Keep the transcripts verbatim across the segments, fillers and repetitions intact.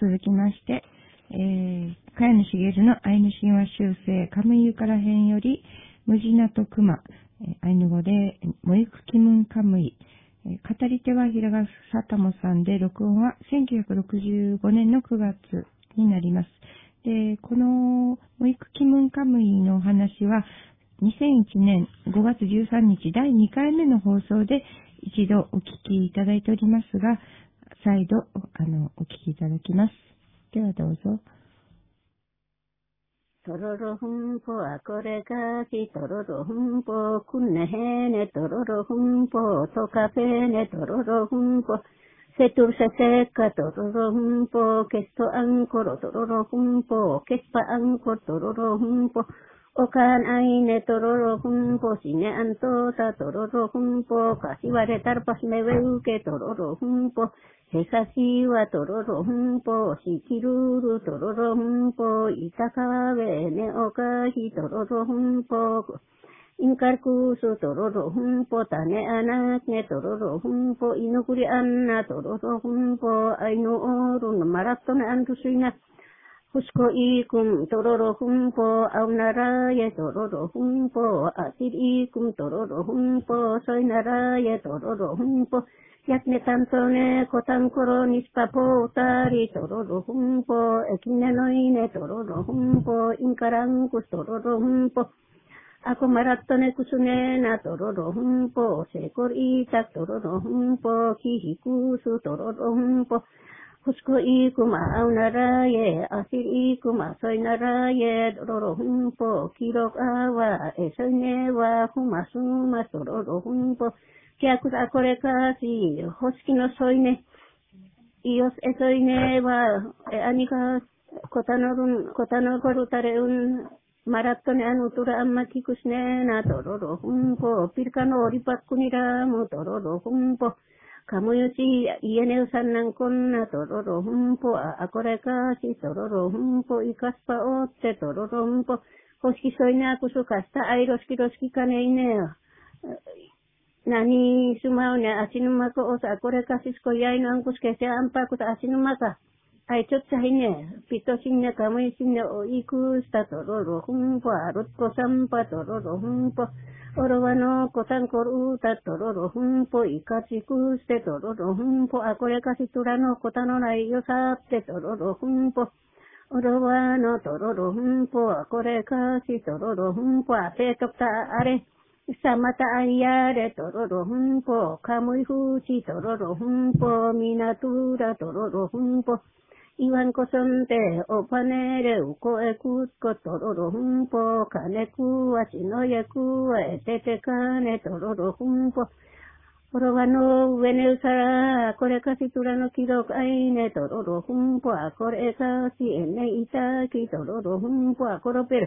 続きまして、えー、茅野茂のアイヌ神話修正カムイユから編より、ムジナとクマ、アイヌ語でモイクキムンカムイ、語り手は平賀サタモさんで、録音はせんきゅうひゃくろくじゅうごねんのくがつになります。で、このモイクキムンカムイのお話は、にせんいちねんごがつじゅうさんにちだいにかいめの放送で一度お聞きいただいておりますが、再度あのお聞きいただきます。ではどうぞ。 トロロフンポアコレガシトロロフンポクンネヘネトロロフンポトカフェネトロロフンポセトルセセカトロロフンポケストアンコロトロロフンポケスパアンコトロロフンポオカンアイネトロロフンポシネアントタトロロフンポカシワレタルパスメウェウケトロロフンポヘサシワトロロフンポシキルルトロロフンポイタカワベネオカヒトロロフンポインカルクストロロフンポタネアナネトロロフンポイノクリアンナトロロフンポアイノオルノマラトネアントスイナHusko ikum tororo humpo aunaraye tororo humpo asir ikum tororo humpo soinaraye tororo humpo yakne tantone kotankoro nispapo utari tororo humpo ekine noine tororo humpo inkarankus tororo humpo ako maratone kusune na tororo humpo sekor itak tororo humpo kihikusu tororo humpo Husko ikum aunaraye, asir ikum asoinaraye, dororo humpo, kirok awa, esoinewa, humasuma, dororo humpo, kiakus akorekasi, hoski no soine, ios esoinewa, e anika, kotanorun, kotanokoru tareun, maratone anutura amma kikusne na dororo humpo, pirkano oripakunira mu dororo humpo, Kamuyoshi ieneu sannan konna tororo humpo akoreka si tororo humpo ikaspa otte tororo humpo hoski soina kusu kasta airoski roski kaneine nani sumaune asinumako os akoreka sisko yaino angus kese ampa kuta asinumaka aichot sahine pito sinne kamuyoshi o ikus ta tororo humpo arutko sampa tororo humpo Orowano kotankoru ta tororo humpo ikachiku ste tororo humpo akorekasi turano kotano naiyo sapte tororo humpo Orowano tororo humpo akorekasi tororo humpo apetokta are samata ayare tororo humpo kamui fuchi tororo humpo minatura tororo humpo Iwan kosonte opanere uko ekutko tororo humpo kaneku achinoyeku etete kane tororo humpo Orowano veneusara akorekasi turano kirok aine tororo humpo akorekasi ene itaki tororo humpo akoroper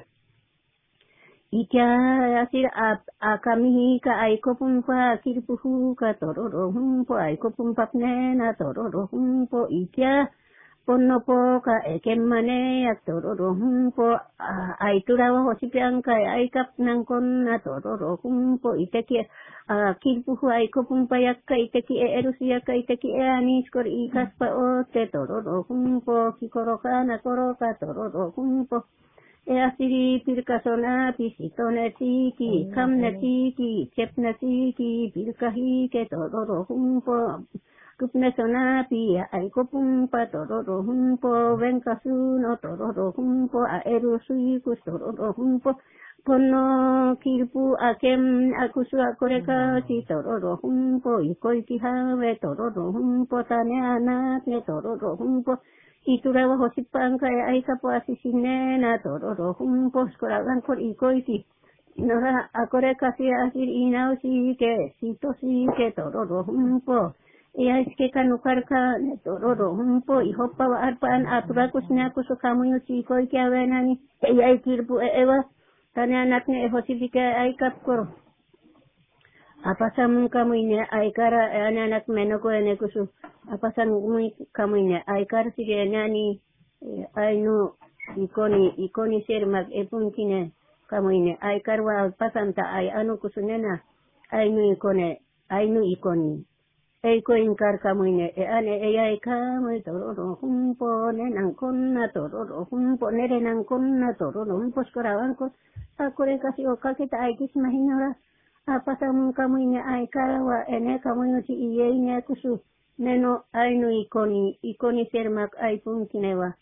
Ikia asir akamihi ka aikopumpa kirpuhu ka tororo humpo aikopumapnena tororo humpo ikia Ponno po ka ekemmane at tororo humpo aiturawa hosipiangka aikap nang konna tororo humpo iteki kilpuhu aikopumpa yakka iteki erusiyaka iteki aniskor ikaspa ote tororo humpo kikoroka nakoroka tororo humpo e asiri pirkasona pisitone tiki kamne tiki chepne tiki pirkahi ke tororo humpo Kupne sonapi aikopumpa tororo humpo venkasu no tororo humpo aeru suikus tororo humpo Pono kirpu akem akusu akoreka si tororo humpo ikoiki have tororo humpo tane anak ne tororo humpo Iturawa hosipangka aikapo asisine na tororo humpo skoragan kor ikoiki Nora akoreka si asir inausi ke sitosi ke tororo humpo Ia iske kanukar ka tororo humpo ihopa wa arpaan aturakus na kuso kamuyo chiko ikiawenani ia ikirpu ewa tane anaknya ehosifika aikap koro apa samun kamu ini aikara anak menoko ene kusu apa samun kamu ini aikar sige nani ainu ikoni ikoni sermak epun kine kamu ini aikar wa pasanta ai anu kusunena ainu ikone ainu ikoni えいこいんかるかむいね、えあねえやいかむいとろろふんぽ、ねなんこんなとろろふんぽ、ねれなんこんなとろろふんぽしからわんこ、あ、これかしをかけたあいきしまひのら、あ、パサムンかむいねあいからは、えねかむいうちいえいねくす、ねのあいぬいこに、いこにせるまくあいぷんきねは、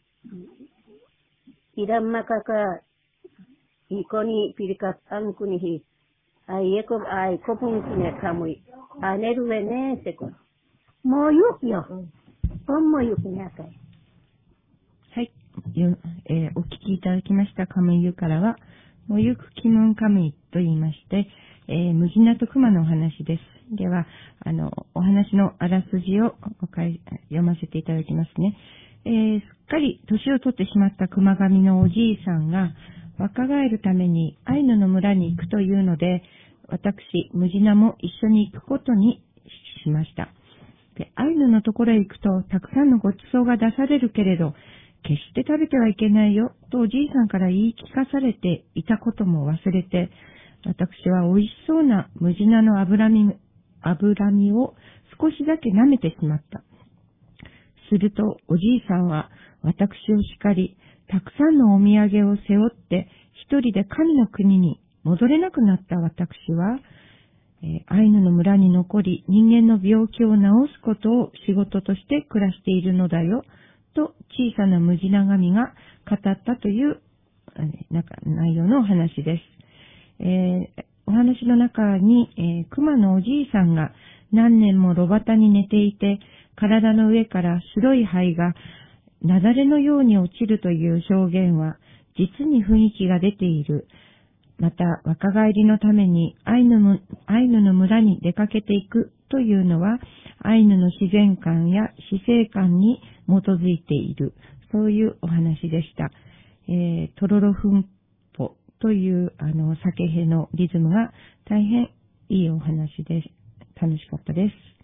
いらんまかか、いこにピリカあんくにひ、あいえこ、あいこぷんきねかむい、あねるえねせこ。もうゆくよ。ほんもゆくにゃかい。 はい。よえーお聞きいただきましたカムイユからは、もゆくきむんカムイと言いまして、えー、ムジナとクマのお話です。では、あの、お話のあらすじをおかい読ませていただきますね。えー、すっかり年を取ってしまった熊神のおじいさんが、若返るためにアイヌの村に行くというので、私、ムジナも一緒に行くことにしました。で、アイヌのところへ行くと、たくさんのごちそうが出されるけれど、決して食べてはいけないよ、とおじいさんから言い聞かされていたことも忘れて、私は美味しそうなムジナの脂身、脂身を少しだけ舐めてしまった。すると、おじいさんは私を叱り、たくさんのお土産を背負って、一人で神の国に戻れなくなった私は、えーアイヌの村に残り人間の病気を治すことを仕事として暮らしているのだよ、と小さなムジナ神が語ったという、えーなんか内容のお話です。えーお話の中に、えー、熊のおじいさんが何年も炉端に寝ていて、体の上から白い灰が雪崩のように落ちるという表現は、実に雰囲気が出ている。また、若返りのためにアイヌの、アイヌの村に出かけていくというのは、アイヌの自然観や死生観に基づいている、そういうお話でした。えー、トロロフンポというあの、サケヘのリズムが大変いいお話です。楽しかったです。